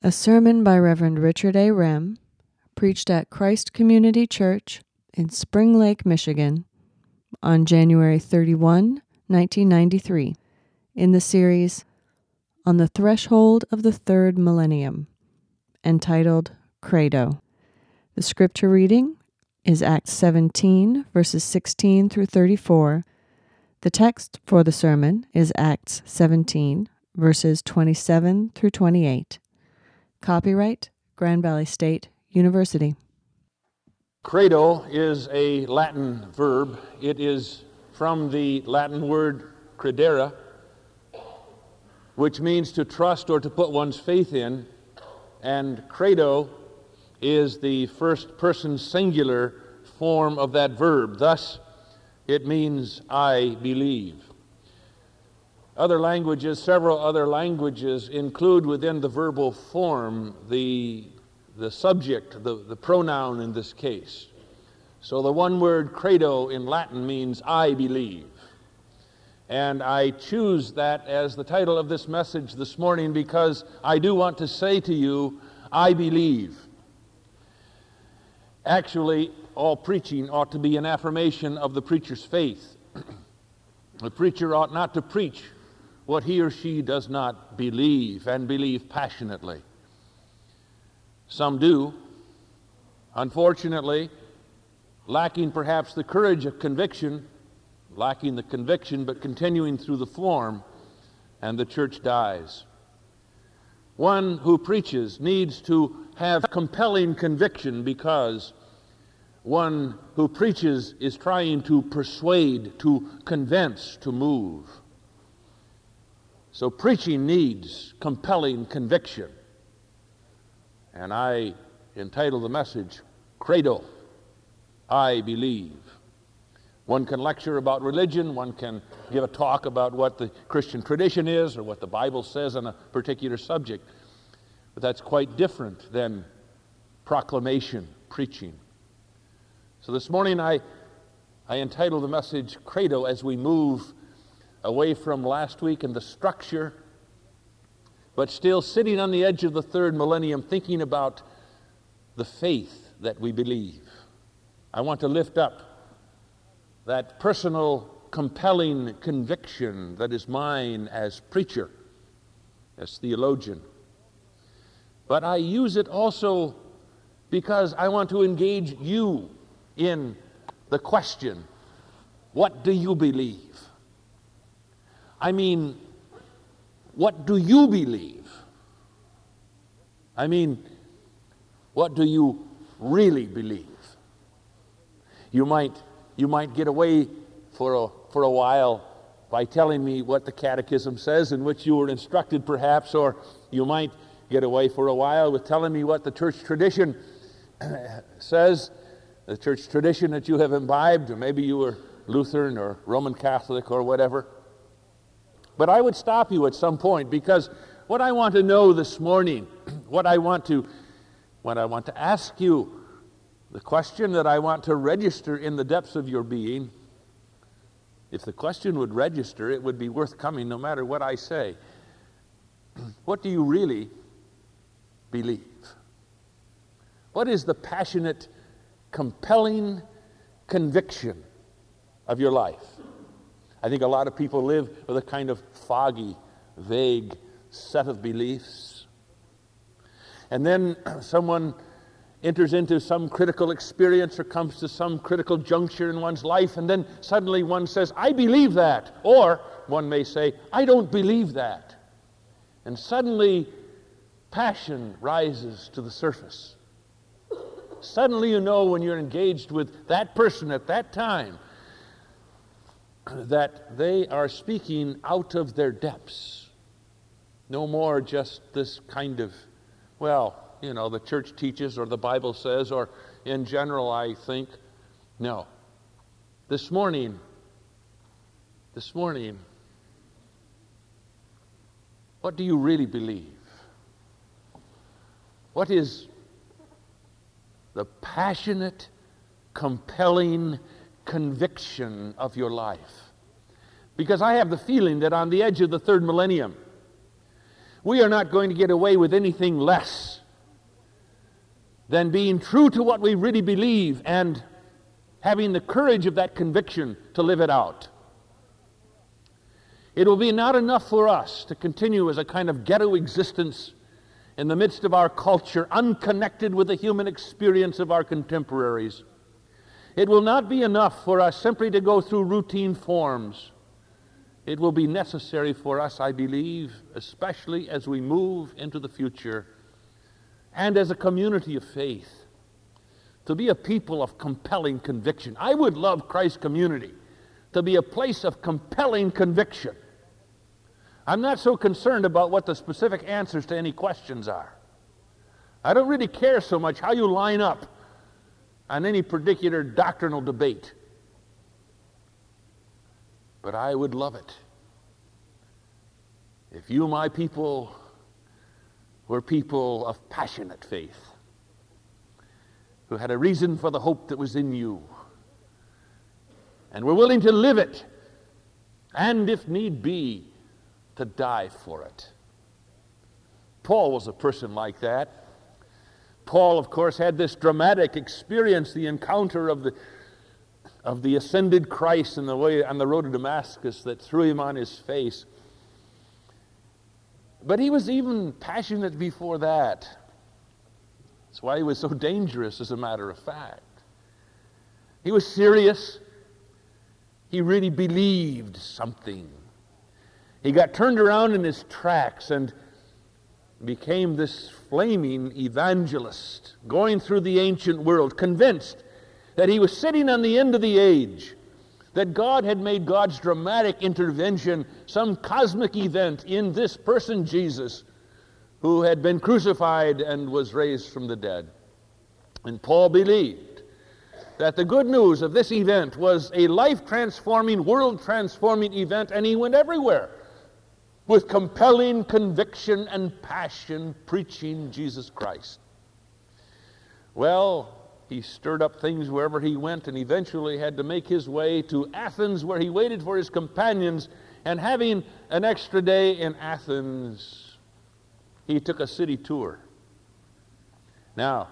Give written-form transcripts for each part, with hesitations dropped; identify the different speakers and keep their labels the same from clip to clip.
Speaker 1: A sermon by Reverend Richard A. Rem, preached at Christ Community Church in Spring Lake, Michigan, on January 31, 1993, in the series On the Threshold of the Third Millennium, entitled Credo. The scripture reading is Acts 17, verses 16 through 34. The text for the sermon is Acts 17, verses 27 through 28. Copyright, Grand Valley State University.
Speaker 2: Credo is a Latin verb. It is from the Latin word credere, which means to trust or to put one's faith in, and credo is the first person singular form of that verb. Thus, it means I believe. Several other languages include within the verbal form the subject, the pronoun in this case. So the one word credo in Latin means I believe. And I choose that as the title of this message this morning because I do want to say to you, I believe. Actually, all preaching ought to be an affirmation of the preacher's faith. The preacher ought not to preach what he or she does not believe, and believe passionately. Some do, unfortunately, lacking perhaps the courage of conviction, lacking the conviction but continuing through the form, and the church dies. One who preaches needs to have compelling conviction because one who preaches is trying to persuade, to convince, to move. So preaching needs compelling conviction. And I entitle the message, Credo, I believe. One can lecture about religion, one can give a talk about what the Christian tradition is or what the Bible says on a particular subject. But that's quite different than proclamation, preaching. So this morning I entitle the message, Credo, as we move away from last week and the structure, but still sitting on the edge of the third millennium, thinking about the faith that we believe. I want to lift up that personal, compelling conviction that is mine as preacher, as theologian. But I use it also because I want to engage you in the question, what do you believe? I mean, what do you believe? I mean, what do you really believe? You might get away for a while by telling me what the catechism says, in which you were instructed perhaps, or you might get away for a while with telling me what the church tradition says, the church tradition that you have imbibed, or maybe you were Lutheran or Roman Catholic or whatever. But I would stop you at some point, because what I want to know this morning, what I want to ask you, the question that I want to register in the depths of your being, if the question would register, it would be worth coming no matter what I say. What do you really believe? What is the passionate, compelling conviction of your life? I think a lot of people live with a kind of foggy, vague set of beliefs. And then someone enters into some critical experience or comes to some critical juncture in one's life, and then suddenly one says, I believe that. Or one may say, I don't believe that. And suddenly passion rises to the surface. Suddenly you know, when you're engaged with that person at that time, that they are speaking out of their depths. No more just this kind of, the church teaches or the Bible says, or in general I think. No. This morning, what do you really believe? What is the passionate, compelling conviction of your life? Because I have the feeling that on the edge of the third millennium, We are not going to get away with anything less than being true to what we really believe and having the courage of that conviction to live it out. It will be not enough for us to continue as a kind of ghetto existence in the midst of our culture, unconnected with the human experience of our contemporaries. It will not be enough for us simply to go through routine forms. It will be necessary for us, I believe, especially as we move into the future and as a community of faith, to be a people of compelling conviction. I would love Christ Community to be a place of compelling conviction. I'm not so concerned about what the specific answers to any questions are. I don't really care so much how you line up on any particular doctrinal debate. But I would love it if you, my people, were people of passionate faith, who had a reason for the hope that was in you, and were willing to live it, and if need be, to die for it. Paul was a person like that. Paul, of course, had this dramatic experience, the encounter of the ascended Christ on the road to Damascus that threw him on his face. But he was even passionate before that. That's why he was so dangerous, as a matter of fact. He was serious. He really believed something. He got turned around in his tracks and became this flaming evangelist, going through the ancient world, convinced that he was sitting on the end of the age, that God had made God's dramatic intervention some cosmic event in this person, Jesus, who had been crucified and was raised from the dead. And Paul believed that the good news of this event was a life-transforming, world-transforming event, and he went everywhere with compelling conviction and passion, preaching Jesus Christ. Well, he stirred up things wherever he went and eventually had to make his way to Athens, where he waited for his companions, and having an extra day in Athens, he took a city tour. Now,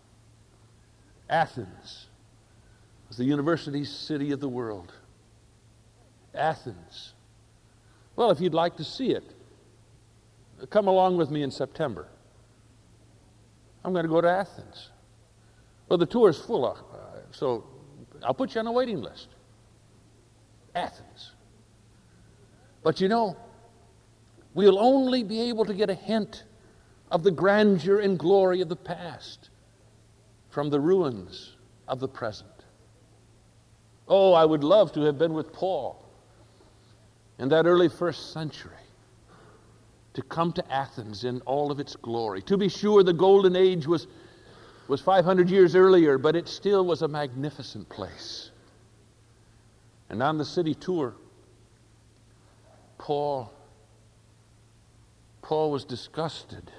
Speaker 2: Athens was the university city of the world. Athens. Well, if you'd like to see it, come along with me in September. I'm going to go to Athens. Well, the tour is full, so I'll put you on a waiting list. Athens. But you know, we'll only be able to get a hint of the grandeur and glory of the past from the ruins of the present. Oh, I would love to have been with Paul in that early first century, to come to Athens in all of its glory. To be sure, the golden age was 500 years earlier, but it still was a magnificent place. And on the city tour, Paul was disgusted.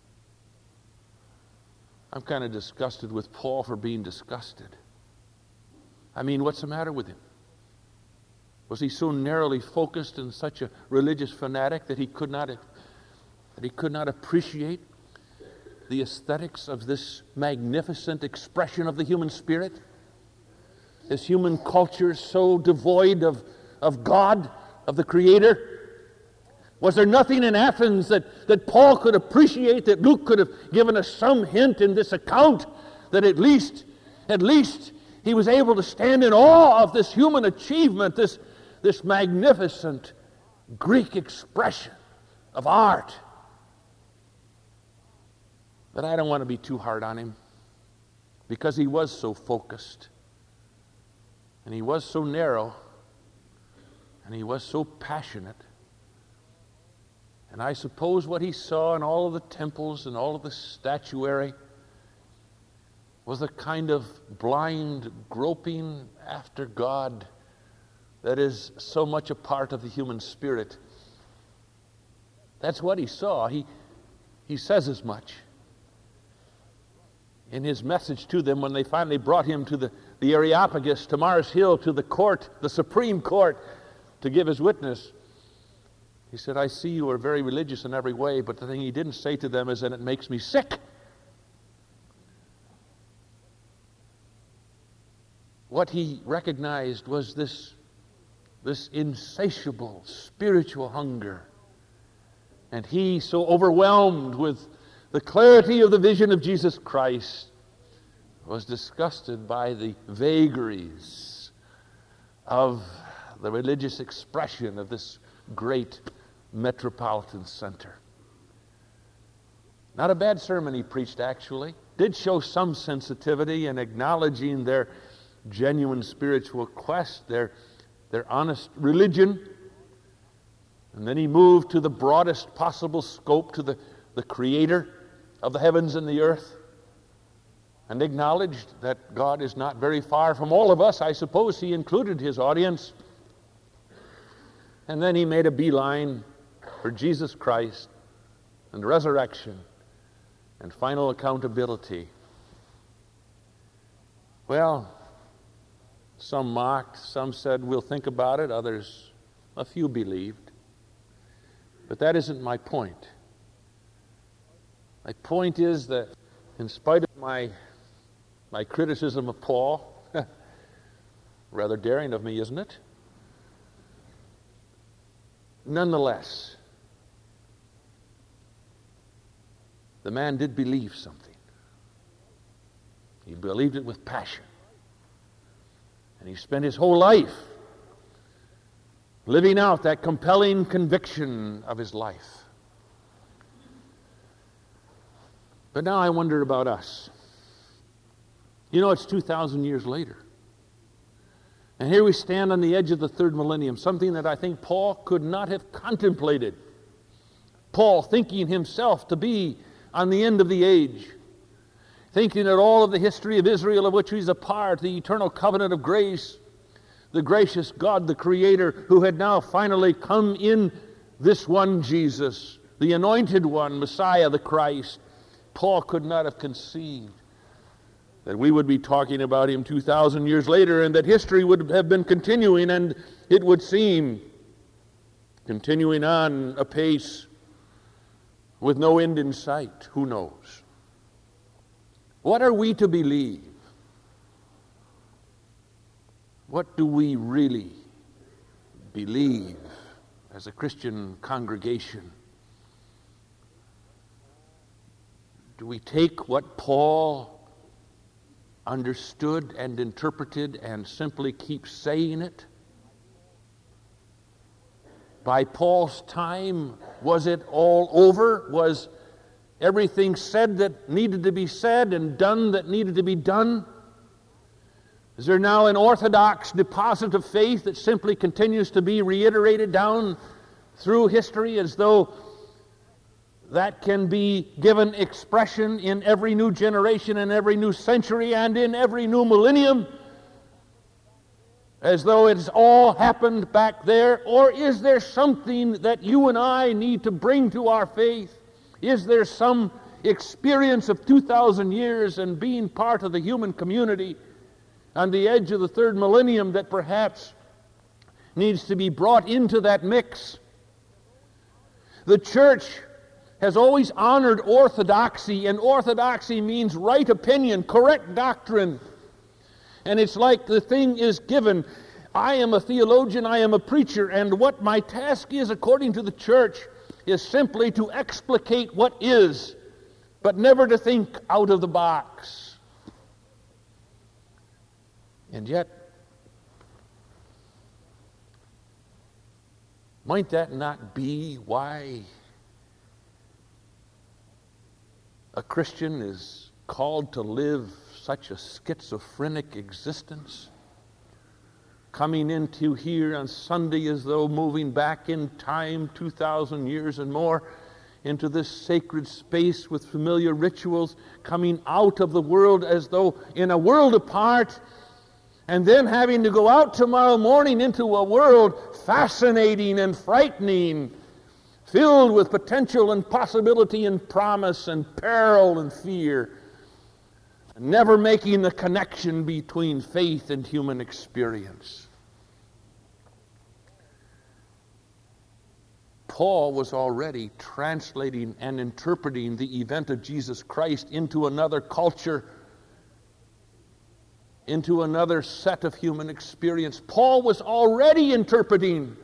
Speaker 2: I'm kind of disgusted with Paul for being disgusted. I mean, what's the matter with him? Was he so narrowly focused and such a religious fanatic that he could not appreciate the aesthetics of this magnificent expression of the human spirit? This human culture so devoid of God, of the Creator? Was there nothing in Athens that Paul could appreciate, that Luke could have given us some hint in this account, that at least he was able to stand in awe of this human achievement, this magnificent Greek expression of art? But I don't want to be too hard on him, because he was so focused, and he was so narrow, and he was so passionate. And I suppose what he saw in all of the temples and all of the statuary was a kind of blind groping after God that is so much a part of the human spirit. That's what he saw. He says as much in his message to them when they finally brought him to the Areopagus, to Mars Hill, to the court, the Supreme Court, to give his witness. He said, I see you are very religious in every way, but the thing he didn't say to them is that it makes me sick. What he recognized was this insatiable spiritual hunger. And he, so overwhelmed with the clarity of the vision of Jesus Christ, was disgusted by the vagaries of the religious expression of this great metropolitan center. Not a bad sermon he preached, actually. Did show some sensitivity in acknowledging their genuine spiritual quest, their honest religion. And then he moved to the broadest possible scope, to the creator of the heavens and the earth, and acknowledged that God is not very far from all of us. I suppose he included his audience. And then he made a beeline for Jesus Christ and resurrection and final accountability. Well, some mocked, some said, we'll think about it, others, a few believed. But that isn't my point. My point is that in spite of my criticism of Paul, rather daring of me, isn't it? Nonetheless, the man did believe something. He believed it with passion. And he spent his whole life living out that compelling conviction of his life. But now I wonder about us. You know, it's 2,000 years later. And here we stand on the edge of the third millennium, something that I think Paul could not have contemplated. Paul thinking himself to be on the end of the age, thinking that all of the history of Israel of which he's a part, the eternal covenant of grace, the gracious God, the Creator, who had now finally come in this one Jesus, the anointed one, Messiah, the Christ. Paul could not have conceived that we would be talking about him 2,000 years later, and that history would have been continuing, and it would seem continuing on apace with no end in sight. Who knows? What are we to believe? What do we really believe as a Christian congregation? Do we take what Paul understood and interpreted and simply keep saying it? By Paul's time, was it all over? Was everything said that needed to be said and done that needed to be done? Is there now an orthodox deposit of faith that simply continues to be reiterated down through history as though that can be given expression in every new generation, in every new century, and in every new millennium, as though it's all happened back there? Or is there something that you and I need to bring to our faith? Is there some experience of 2,000 years and being part of the human community on the edge of the third millennium that perhaps needs to be brought into that mix? The church has always honored orthodoxy, and orthodoxy means right opinion, correct doctrine. And it's like the thing is given. I am a theologian, I am a preacher, and what my task is, according to the church, is simply to explicate what is, but never to think out of the box. And yet, might that not be why a Christian is called to live such a schizophrenic existence? Coming into here on Sunday as though moving back in time 2,000 years and more into this sacred space with familiar rituals, coming out of the world as though in a world apart, and then having to go out tomorrow morning into a world fascinating and frightening, filled with potential and possibility and promise and peril and fear, never making the connection between faith and human experience. Paul was already translating and interpreting the event of Jesus Christ into another culture, into another set of human experience. Paul was already interpreting.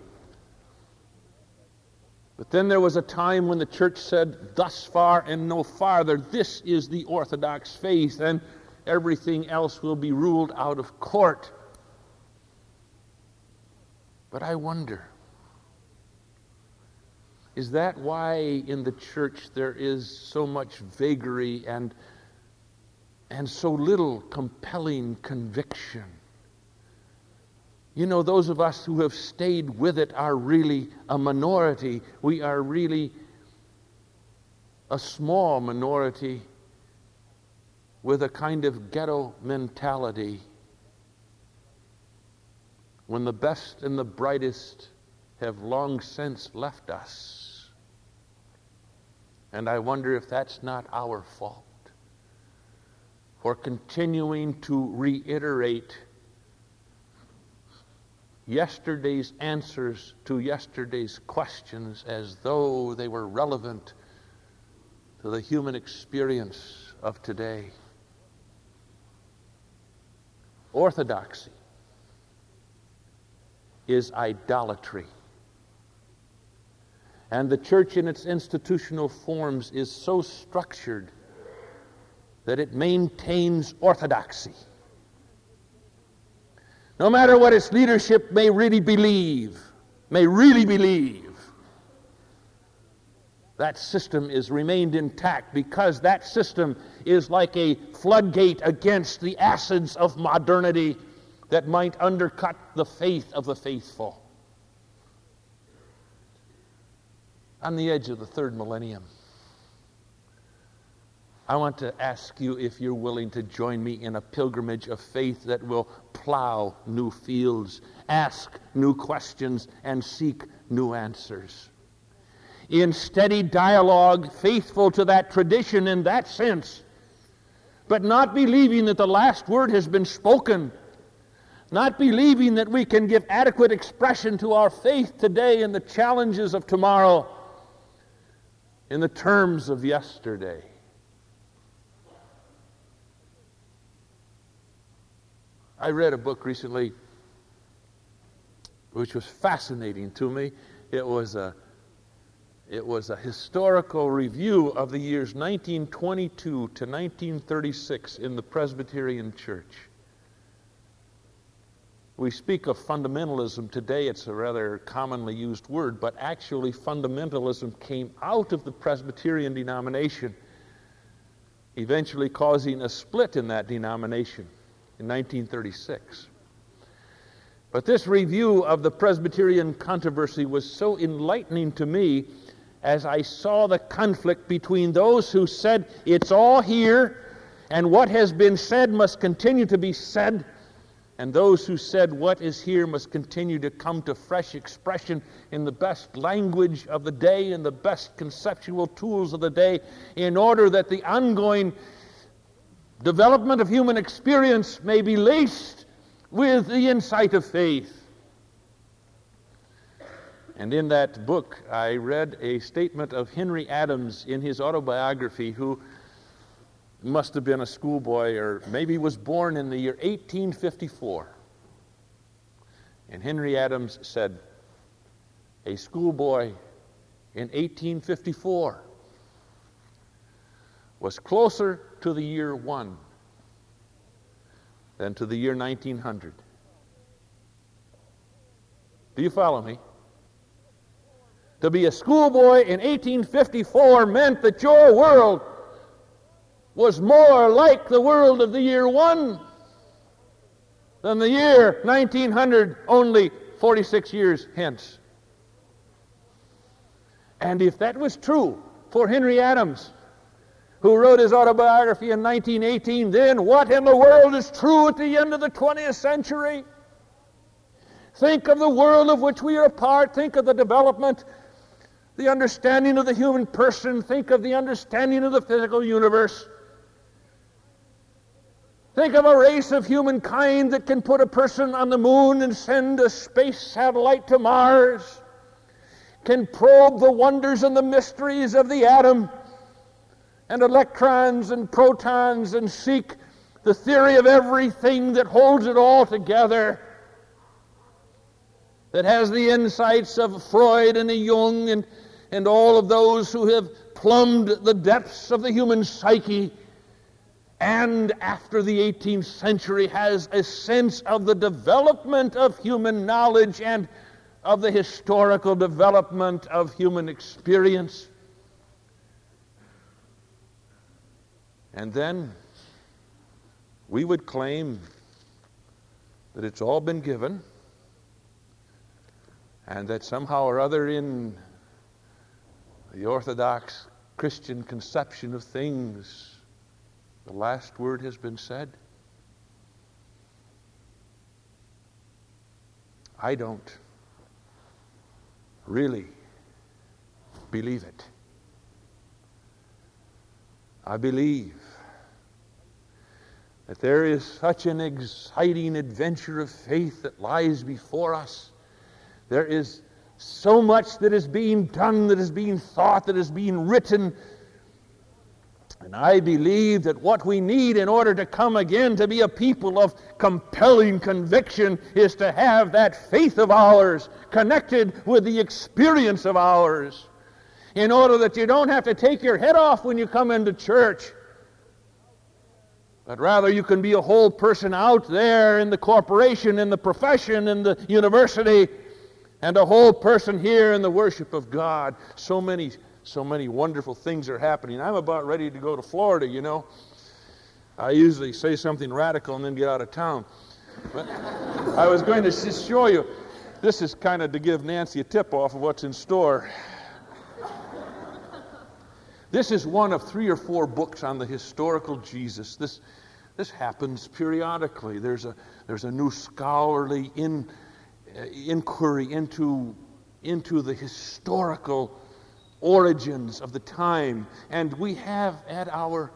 Speaker 2: But then there was a time when the church said, thus far and no farther, this is the Orthodox faith, and everything else will be ruled out of court. But I wonder, is that why in the church there is so much vagary and so little compelling conviction? You know, those of us who have stayed with it are really a minority. We are really a small minority with a kind of ghetto mentality, when the best and the brightest have long since left us. And I wonder if that's not our fault for continuing to reiterate yesterday's answers to yesterday's questions as though they were relevant to the human experience of today. Orthodoxy is idolatry. And the church in its institutional forms is so structured that it maintains orthodoxy. No matter what its leadership may really believe, that system is remained intact because that system is like a floodgate against the acids of modernity that might undercut the faith of the faithful. On the edge of the third millennium, I want to ask you if you're willing to join me in a pilgrimage of faith that will plow new fields, ask new questions, and seek new answers. In steady dialogue, faithful to that tradition in that sense, but not believing that the last word has been spoken, not believing that we can give adequate expression to our faith today and the challenges of tomorrow in the terms of yesterday. I read a book recently which was fascinating to me. It was a historical review of the years 1922 to 1936 in the Presbyterian Church. We speak of fundamentalism today. It's a rather commonly used word, but actually fundamentalism came out of the Presbyterian denomination, eventually causing a split in that denomination in 1936. But this review of the Presbyterian controversy was so enlightening to me as I saw the conflict between those who said it's all here and what has been said must continue to be said, and those who said what is here must continue to come to fresh expression in the best language of the day and the best conceptual tools of the day, in order that the ongoing development of human experience may be laced with the insight of faith. And in that book, I read a statement of Henry Adams in his autobiography, who must have been a schoolboy or maybe was born in the year 1854. And Henry Adams said, a schoolboy in 1854 was closer to the year 1 than to the year 1900. Do you follow me? To be a schoolboy in 1854 meant that your world was more like the world of the year 1 than the year 1900, only 46 years hence. And if that was true for Henry Adams, who wrote his autobiography in 1918, then what in the world is true at the end of the 20th century? Think of the world of which we are a part. Think of the development, the understanding of the human person. Think of the understanding of the physical universe. Think of a race of humankind that can put a person on the moon and send a space satellite to Mars. can probe the wonders and the mysteries of the atom and electrons and protons and seek the theory of everything that holds it all together, that has the insights of Freud and Jung and all of those who have plumbed the depths of the human psyche, and after the 18th century has a sense of the development of human knowledge and of the historical development of human experience. And then we would claim that it's all been given, and that somehow or other in the Orthodox Christian conception of things, the last word has been said. I don't really believe it. I believe that there is such an exciting adventure of faith that lies before us. There is so much that is being done, that is being thought, that is being written. And I believe that what we need in order to come again to be a people of compelling conviction is to have that faith of ours connected with the experience of ours, in order that you don't have to take your head off when you come into church, but rather you can be a whole person out there in the corporation, in the profession, in the university, and a whole person here in the worship of God. So many wonderful things are happening. I'm about ready to go to Florida, you know. I usually say something radical and then get out of town. But I was going to just show you. This is kind of to give Nancy a tip-off of what's in store. This is one of 3 or 4 books on the historical Jesus. This happens periodically. There's a new scholarly inquiry into the historical origins of the time, and we have at our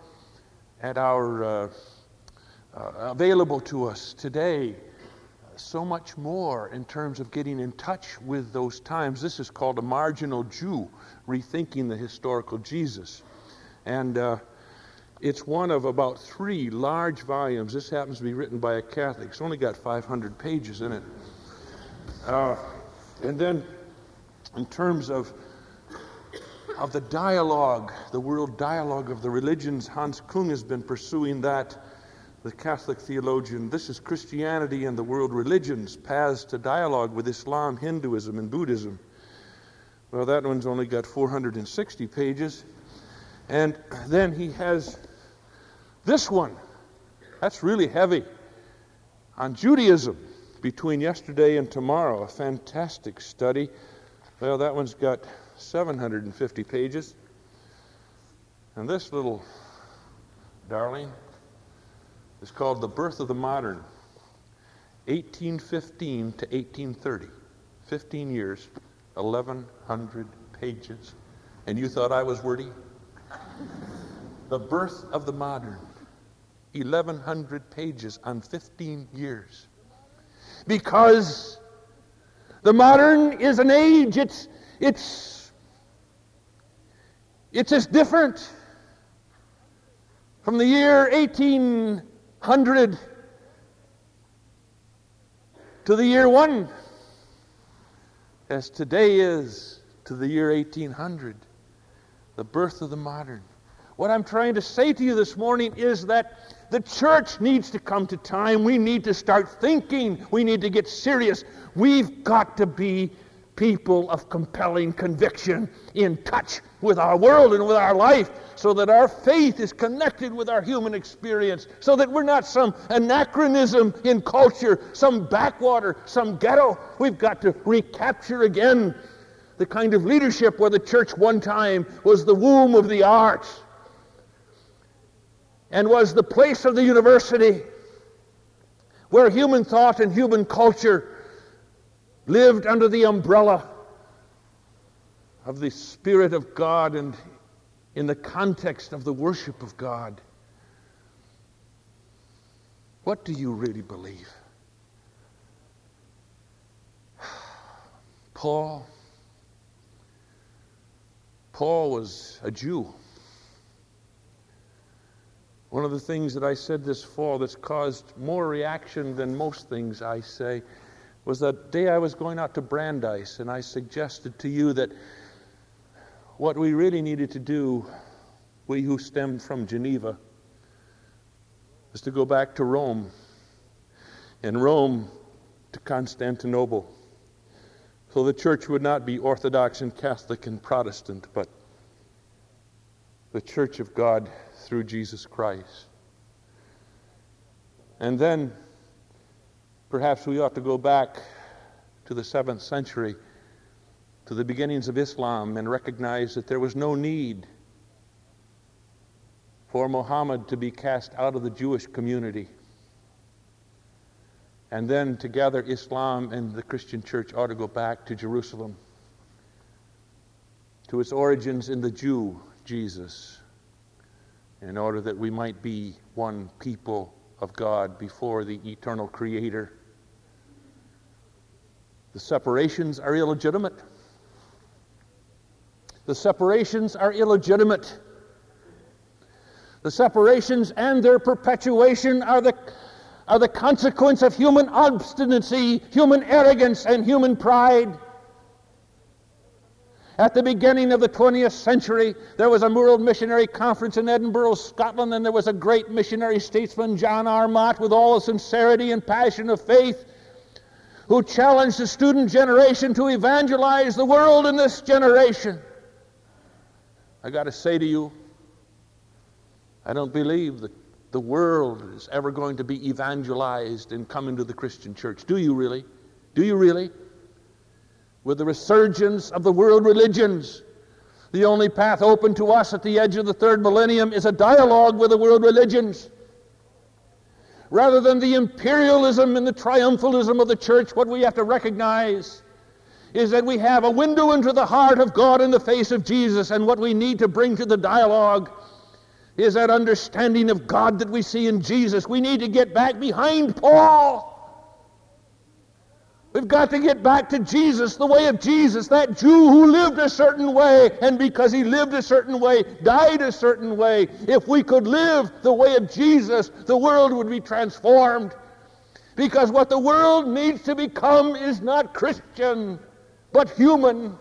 Speaker 2: available to us today so much more in terms of getting in touch with those times. This is called A Marginal Jew, Rethinking the Historical Jesus, and it's one of about 3 large volumes. This happens to be written by a Catholic. It's only got 500 pages in it. And then in terms of the dialogue, the world dialogue of the religions, Hans Kung has been pursuing that, the Catholic theologian. This is Christianity and the World Religions, Paths to Dialogue with Islam, Hinduism, and Buddhism. Well, that one's only got 460 pages. And then he has this one. That's really heavy. On Judaism, Between Yesterday and Tomorrow, a fantastic study. Well, that one's got 750 pages. And this little darling is called The Birth of the Modern, 1815 to 1830. 15 years, 1,100 pages. And you thought I was wordy? The Birth of the Modern, 1,100 pages on 15 years. Because the modern is an age, it's as different from the year 1800 to the year 1 as today is to the year 1800. The birth of the modern. What I'm trying to say to you this morning is that the church needs to come to time. We need to start thinking. We need to get serious. We've got to be people of compelling conviction, in touch with our world and with our life, so that our faith is connected with our human experience, so that we're not some anachronism in culture, some backwater, some ghetto. We've got to recapture again the kind of leadership where the church one time was the womb of the arts and was the place of the university where human thought and human culture lived under the umbrella of the Spirit of God and in the context of the worship of God. What do you really believe? Paul Paul was a Jew. One of the things that I said this fall that's caused more reaction than most things I say was that day I was going out to Brandeis, and I suggested to you that what we really needed to do, we who stemmed from Geneva, is to go back to Rome, and Rome to Constantinople. So the church would not be Orthodox and Catholic and Protestant, but the church of God through Jesus Christ. And then perhaps we ought to go back to the 7th century, to the beginnings of Islam, and recognize that there was no need for Muhammad to be cast out of the Jewish community. And then together Islam and the Christian church ought to go back to Jerusalem, to its origins in the Jew, Jesus, in order that we might be one people of God before the eternal Creator. The separations are illegitimate. The separations are illegitimate. The separations and their perpetuation are the consequence of human obstinacy, human arrogance, and human pride. At the beginning of the 20th century, there was a World Missionary Conference in Edinburgh, Scotland, and there was a great missionary statesman, John R. Mott, with all the sincerity and passion of faith, who challenged the student generation to evangelize the world in this generation. I got to say to you, I don't believe that the world is ever going to be evangelized and come into the Christian church. Do you really? Do you really? With the resurgence of the world religions, the only path open to us at the edge of the third millennium is a dialogue with the world religions. Rather than the imperialism and the triumphalism of the church, what we have to recognize is that we have a window into the heart of God in the face of Jesus, and what we need to bring to the dialogue is that understanding of God that we see in Jesus. We need to get back behind Paul. We've got to get back to Jesus, the way of Jesus, that Jew who lived a certain way, and because he lived a certain way, died a certain way. If we could live the way of Jesus, the world would be transformed. Because what the world needs to become is not Christian, but human.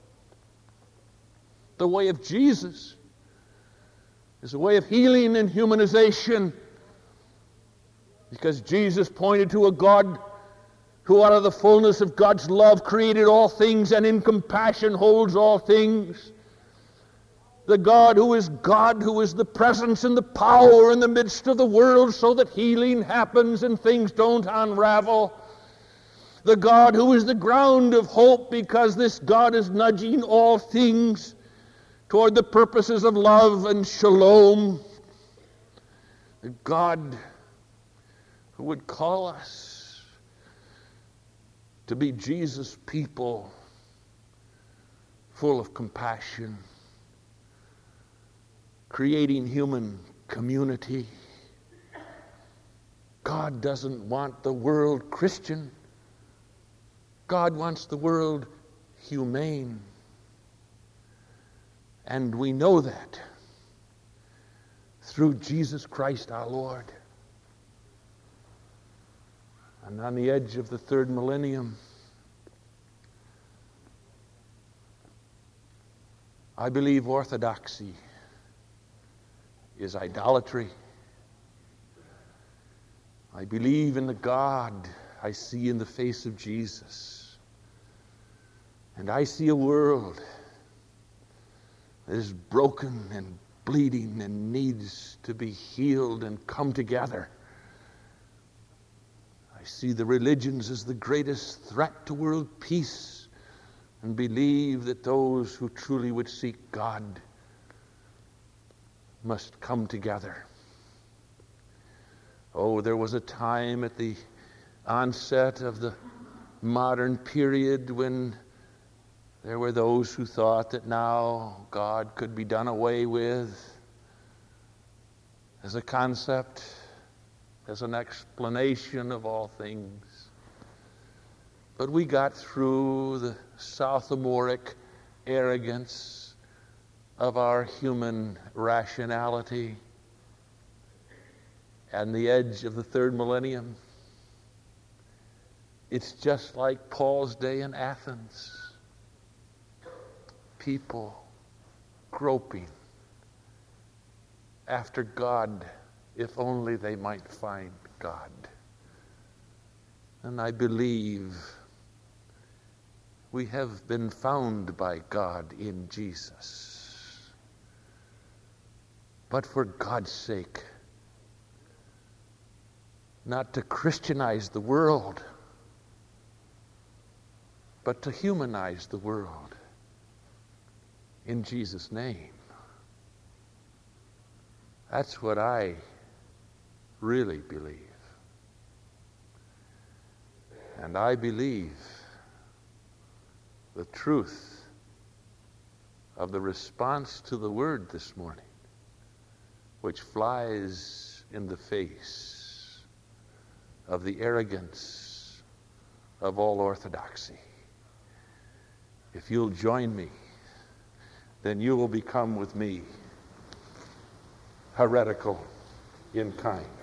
Speaker 2: The way of Jesus is a way of healing and humanization, because Jesus pointed to a God who out of the fullness of God's love created all things and in compassion holds all things. The God, who is the presence and the power in the midst of the world so that healing happens and things don't unravel. The God who is the ground of hope, because this God is nudging all things toward the purposes of love and shalom. The God who would call us to be Jesus' people, full of compassion, creating human community. God doesn't want the world Christian. God wants the world humane. And we know that through Jesus Christ our Lord. And on the edge of the third millennium, I believe orthodoxy is idolatry. I believe in the God I see in the face of Jesus. And I see a world that is broken and bleeding and needs to be healed and come together. I see the religions as the greatest threat to world peace, and believe that those who truly would seek God must come together. Oh, there was a time at the onset of the modern period when there were those who thought that now God could be done away with as a concept, as an explanation of all things. But we got through the sophomoric arrogance of our human rationality and the edge of the third millennium. It's just like Paul's day in Athens. People groping after God, if only they might find God. And I believe we have been found by God in Jesus. But for God's sake, not to Christianize the world, but to humanize the world in Jesus' name. That's what I really believe. And I believe the truth of the response to the word this morning, which flies in the face of the arrogance of all orthodoxy. If you'll join me, then you will become with me heretical in kind.